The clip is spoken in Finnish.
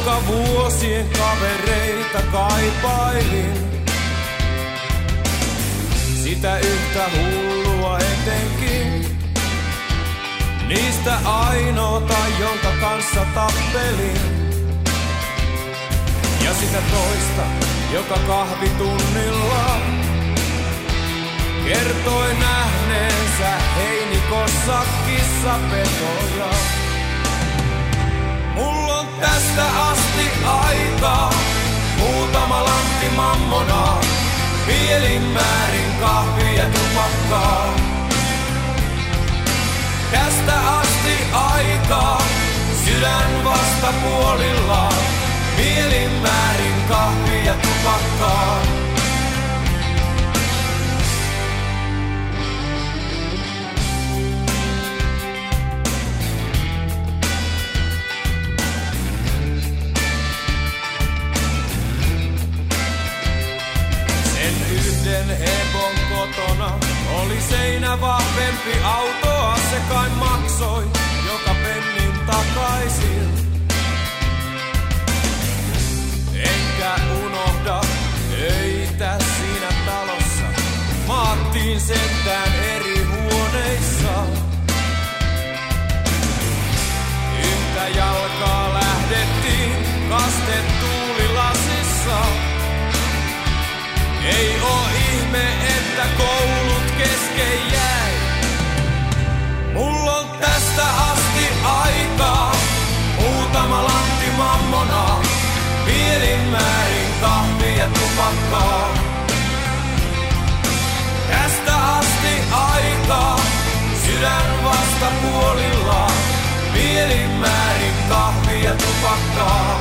vaikka vuosien kavereita kaipailin. Sitä yhtä hullua etenkin, niistä ainoata, jonka kanssa tappelin. Ja sitä toista, joka kahvitunnilla kertoi nähneensä heinikossa kissapetoja. Mulla on tästä asti aikaa muutama lantti mammonaa, mielin määrin kahvia tupakkaa. Tästä asti aikaa sydän vastapuolillaan, mielin määrin kahvia tupakkaa. Hebon kotona oli seinä vahvempi, autoa se kai maksoi joka pennin takaisin. Enkä unohda öitä siinä talossa, maattiin sentään eri huoneissa. Yhtä jalkaa lähdettiin kastetuulilasissa. Ei oo ihme, että koulut kesken jäi. Mulla on tästä asti aikaa muutama lantti mammonaa, mielin määrin kahvia tupakkaa. Tästä asti aikaa sydän vastapuolillaan, mielin määrin kahvia tupakkaa.